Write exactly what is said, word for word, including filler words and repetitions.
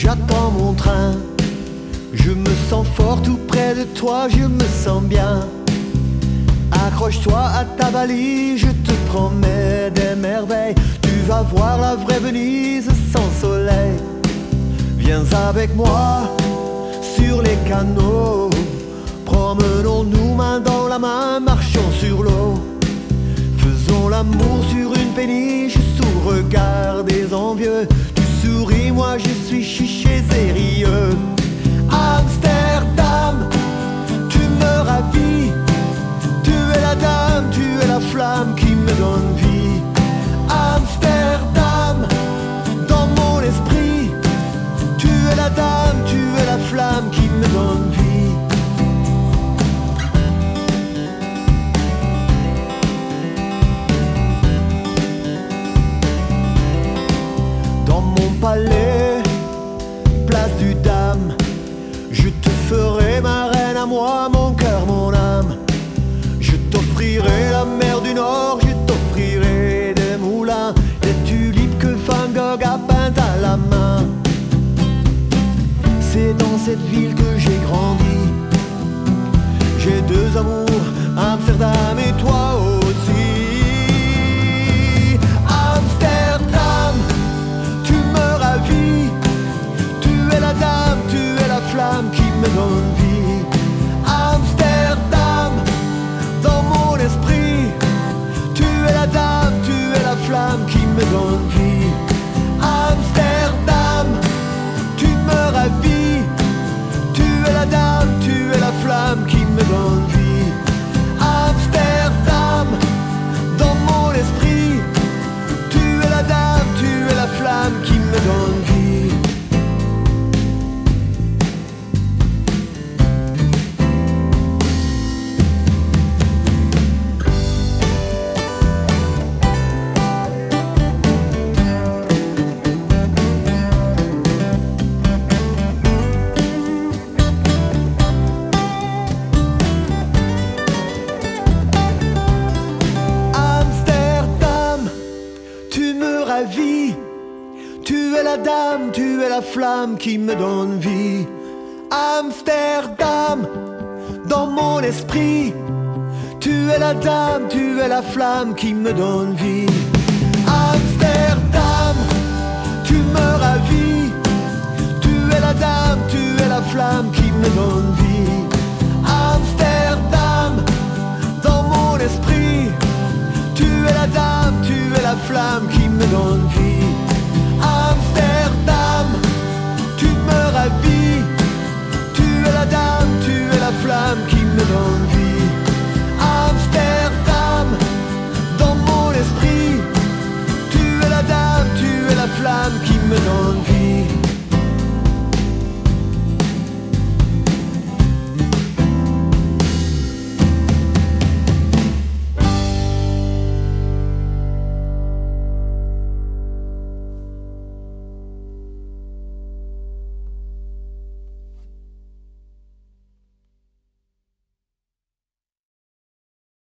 j'attends mon train. Je me sens fort tout près de toi, je me sens bien. Accroche-toi à ta valise, je te promets des merveilles. Tu vas voir la vraie Venise sans soleil. Viens avec moi sur les canaux, promenons-nous main dans la main, marchons sur l'eau. Faisons l'amour sur une péniche sous le regard des envieux. Tu souris, moi je suis chiché sérieux. Amsterdam, tu me ravis. Tu es la dame, tu es la flamme qui me donne vie. Amsterdam, dans mon esprit. Tu es la dame, tu es la flamme qui me donne vie. Dans mon palais, place du Dame, je te ferai ma reine à moi, mon cœur, mon âme. Je t'offrirai la mer du Nord, je t'offrirai des moulins, des tulipes que Van Gogh a peintes à la main. C'est dans cette ville que j'ai grandi. J'ai deux amours, Amsterdam et toi aussi. Amsterdam, tu me ravis. Tu es la dame, tu es la flamme qui me donne vie. Amsterdam, dans mon esprit. Tu es la dame, tu es la flamme qui me donne vie. Amsterdam, tu me ravis. Tu es la dame, tu es la flamme qui me donne vie. Amsterdam, dans mon esprit. Tu es la dame, tu es la flamme qui me donne vie. Vie. Tu es la dame, tu es la flamme qui me donne vie. Amsterdam, dans mon esprit. Tu es la dame, tu es la flamme qui me donne vie. Amsterdam, tu me ravis. Tu es la dame, tu es la flamme qui me donne vie. Amsterdam, dans mon esprit. Tu es la dame, tu es la flamme qui me donne vie. Amsterdam, tu me ravis. Tu es la dame, tu es la flamme qui me donne vie. Amsterdam, dans mon esprit. Tu es la dame, tu es la flamme qui me donne vie.